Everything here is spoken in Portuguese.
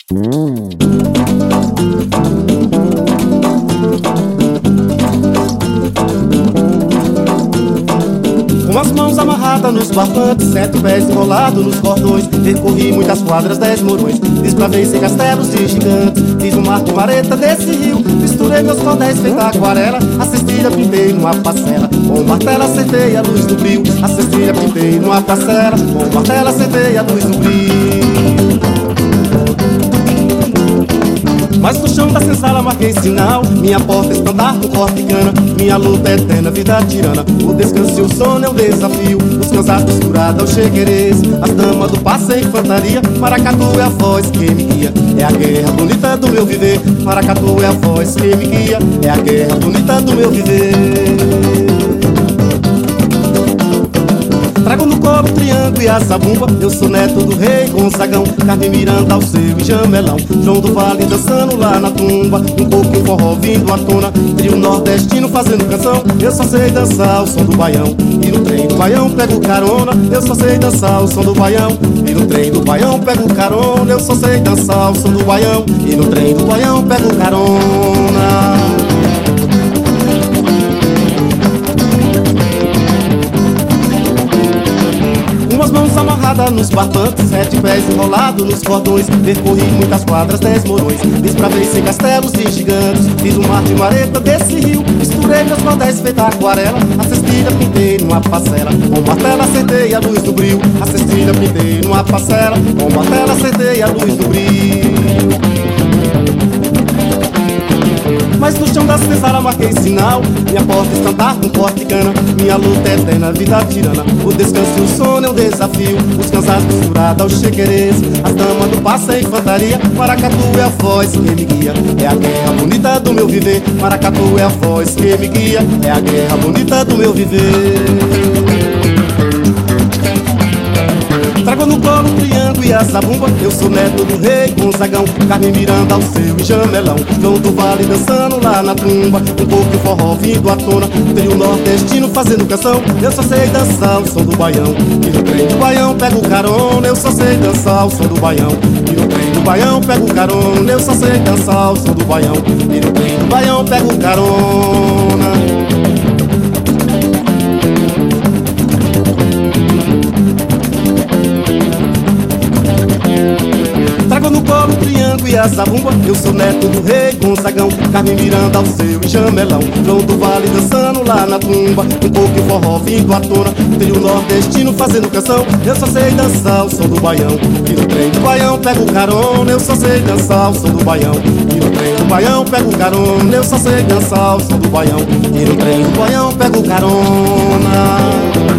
Com as mãos amarradas nos barbantes, 7 pés enrolados nos cordões, percorri muitas quadras, 10 morões, desbravei sem castelos de gigantes, fiz um marco mareta desse rio, misturei meus cordéis feita aquarela, a cestilha pintei numa parcela, com martelo acertei a luz do brio, a cestilha pintei numa parcela, com martelo acertei a luz do brio. Mas no chão da senzala marquei sinal, minha porta estandarte, um corte cana, minha luta é eterna, vida tirana, o descanso e o sono é um desafio, os cansados costurados aos chequerês, as damas do passe em infantaria, maracatu é a voz que me guia, é a guerra bonita do meu viver, maracatu é a voz que me guia, é a guerra bonita do meu viver. Trago no colo o triângulo e a zabumba, eu sou neto do rei Gonzagão, Carmen Miranda, Alceu e Jamelão, João do Vale dançando lá na tumba, um pouquinho forró vindo à tona, trio nordestino fazendo canção, eu só sei dançar o som do baião, e no trem do baião pego carona, eu só sei dançar o som do baião, e no trem do baião pego carona, eu só sei dançar o som do baião, e no trem do baião pego carona. Com as mãos amarradas nos barbantes, 7 pés enrolados nos cordões, percorri muitas quadras, 10 morões, desbravei sem castelos de gigantes, fiz um mar de mareta desse rio, misturei meus cordéis feita aquarela, a cestilha pintei numa parcela, com martelo acertei a luz do brio, a cestilha pintei numa parcela, com martelo acertei a luz do brio. Mas no chão da senzala marquei sinal, minha porta estandarte, um corte cana, minha luta é eterna, vida tirana, o descanso e o sono é um desafio, os cansados costurados aos chequerês, as damas do passe em infantaria, maracatu é a voz que me guia, é a guerra bonita do meu viver, maracatu é a voz que me guia, é a guerra bonita do meu viver. Trago no colo o triângulo e a zabumba, eu sou neto do rei Gonzagão, Carmen Miranda, Alceu e Jamelão, João do Vale dançando lá na tumba, um pouco de forró vindo à tona, trio nordestino fazendo canção, eu só sei dançar o som do baião, e no trem do baião pego carona, eu só sei dançar o som do baião, e no trem do baião pego carona, eu só sei dançar o som do baião, e no trem do baião pego carona. Trago no colo o triângulo e a zabumba, eu sou neto do rei Gonzagão, Carmen Miranda, Alceu e Jamelão, João do Vale dançando lá na tumba, um pouco de forró vindo à tona, trio nordestino fazendo canção, eu só sei dançar o som do baião, e no trem do baião pego carona, eu só sei dançar o som do baião, e no trem do baião pego carona, eu só sei dançar o som do baião, e no trem do baião pego carona.